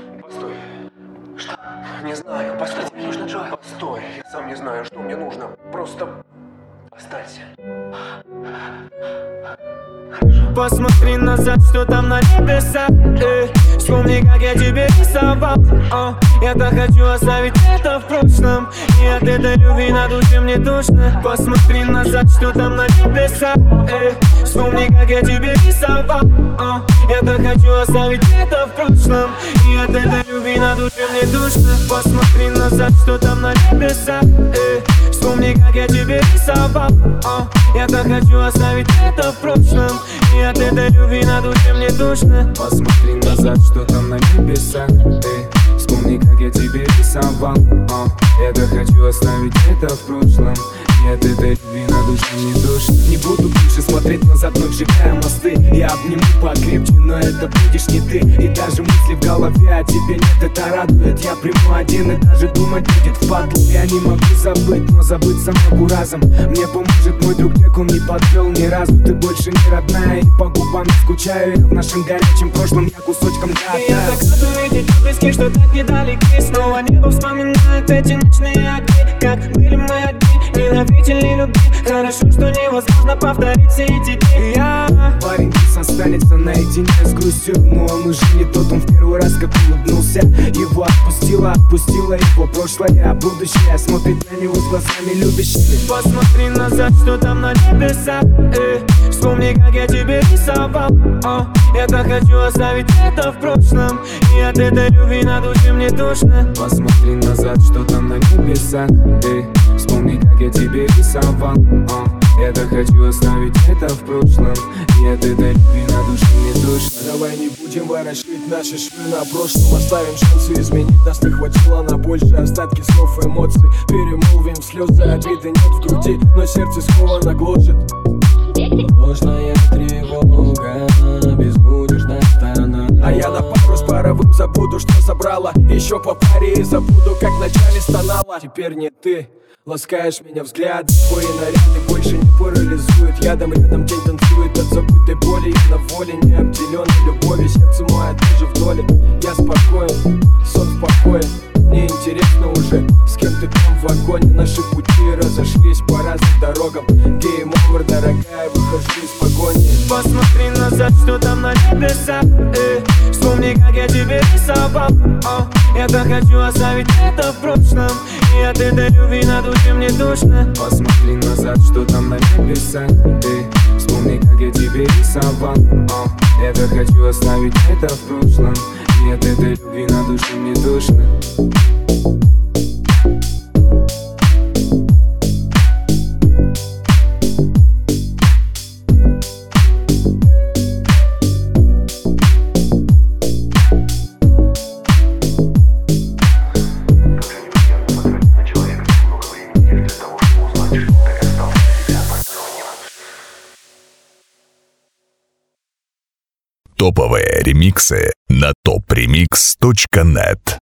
Постой. Что? Не знаю, постой. Что тебе нужно, Джой? Постой, я сам не знаю, что мне нужно. Просто останься. Посмотри назад, что там на небесах. Вспомни, как я тебе рисовал. Я-то хочу оставить это в прошлом, и от этой любви на душе мне тошно. Посмотри назад, что там на небесах. Вспомни, как я тебе рисовал. Я-то хочу оставить это в прошлом, и от этой любви на душе мне тошно. Посмотри назад, что там на небесах. Вспомни, как я тебе рисовал. Я-то хочу оставить это в прошлом, и от этой любви на душе мне тошно. Посмотри назад, что там на небесах. Вспомни, как я тебе рисовал. Я-то хочу оставить это в прошлом, и от этой любви на душе мне тошно. Не буду больше смотреть назад, мы сжигаем мосты. Я обниму покрепче, но это будешь не ты. И даже мысли в голове о тебе нет, это радует. Я приму один, и даже думать будет впадло. Я не могу забыть, но забыться могу разом. Мне поможет мой друг Джек, он не подвел ни разу. Ты больше не родная, и по губам не скучаю. Я в нашем горячем прошлом, я кусочком И я так рад увидеть близких, что так недалеки. Снова небо вспоминает эти ночные огни. Как были мы одни, ненавидели любви. Хорошо, что невозможно повторить все эти дни. Парень здесь останется наедине с грустью, но он уже не тот, он в первый раз как улыбнулся. Его отпустила его прошлое, а будущее смотрит на него с глазами любящими. Посмотри назад, что там на небесах. Вспомни, как я тебе рисовал. Я-то хочу оставить это в прошлом, и от этой любви на душе мне тошно. Посмотри назад, что там на небесах. Вспомни, как я тебе рисовал. Я-то хочу оставить это в прошлом, и от этой любви на душе мне тошно. Давай не будем ворошить наши швы на прошлом. Оставим шансы изменить нас, не хватило на больше. Остатки слов и эмоций перемолвим слезы, обиды нет в груди, но сердце сковано гложет. Ложная тревога, безудержная сторона. А я на пару с паровым забуду, что забрала. Еще по паре и забуду, как вначале стонала. Теперь не ты ласкаешь меня взгляд. Твои наряды больше не парализуют. Ядом рядом день танцует от забытой боли. Я на воле, не обделенной любовью. Сердце мое тоже в доле. Я спокоен, сон в покое. Мне интересно уже, с кем ты там в вагоне. Наши пути разошлись по разным дорогам. Game over, дорогая, выхожу из погони. Посмотри назад, что там на небесах. Вспомни, как я тебе рисовал. Я-то хочу оставить это в прошлом, и от этой любви на душе мне тошно. Посмотри назад, что там на небесах. Вспомни, как я тебе рисовал. Я-то хочу оставить это в прошлом, и от этой любви на душе мне тошно. Топовые ремиксы на topremix.net.